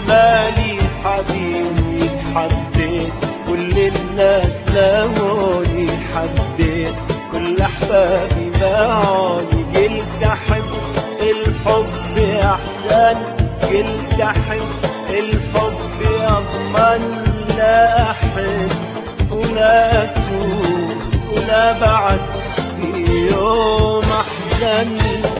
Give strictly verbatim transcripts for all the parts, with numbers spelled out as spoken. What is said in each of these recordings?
مالي حبيبي حبيت كل الناس لهوني، حبيت كل أحبابي باعوني. قلت أحب الحب أحسن، قلت أحب الحب أضمن. لا أحب ولا أتوب ولا بعد في يوم أحزن.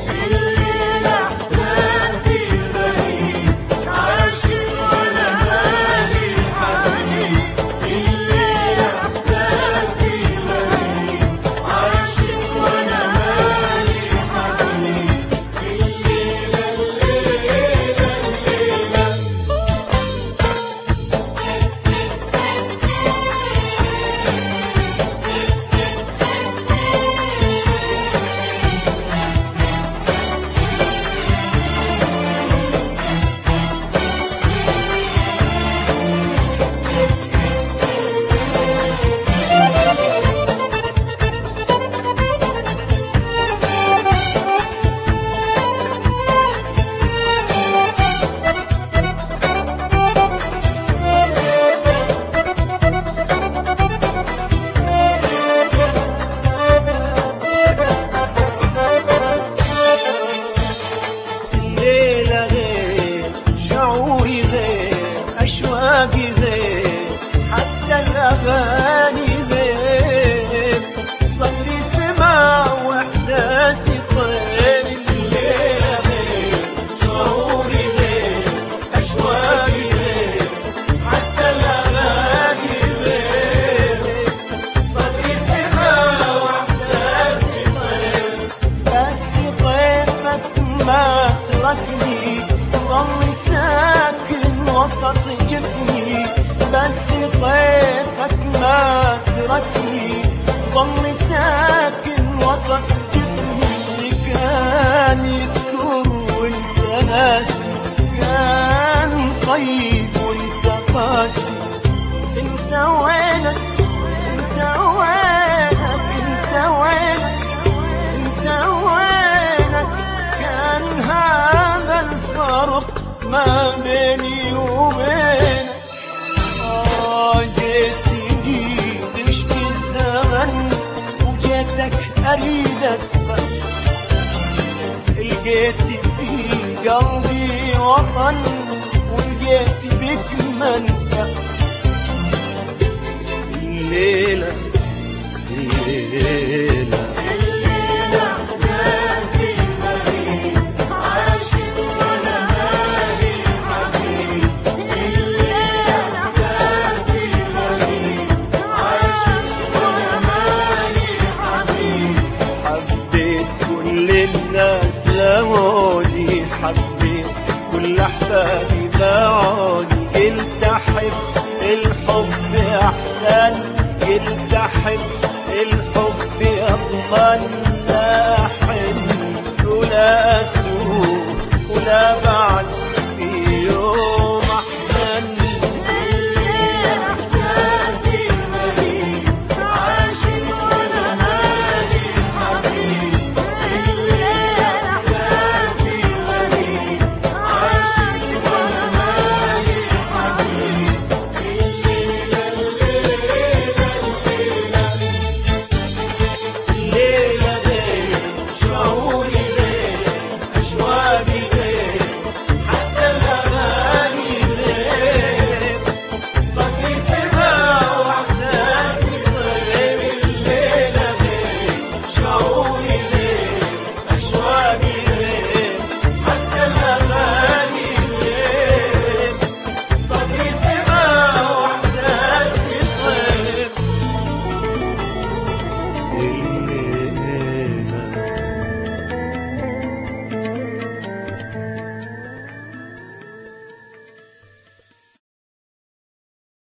أشواقي غير حتى الأغاني غير، صدري سمع وإحساسي طير. الليلة غير شعوري غير أشواقي غير حتى الأغاني غير، صدري سمع وإحساسي طير. بس طيفك ما تركني ظل ساكن وسط جفني، بس طيفك ما تركني ظل ساكن وسط جفني. كان يذكر وانت ناسي، كان طيب وانت قاسي. انت وينك انت وينك انت وينك انت وينك، كان هذا الفرق ما بيني وبينك. آه جيتني تشكي الزمن وجيتك أريد أدفع، لقيت في قلبي وطن ولقيت بك منفع. الليلة الليلة لهوني، حبيت كل أحبابي باعوني. قلت أحب الحب أحسن، قلت أحب الحب أضمن.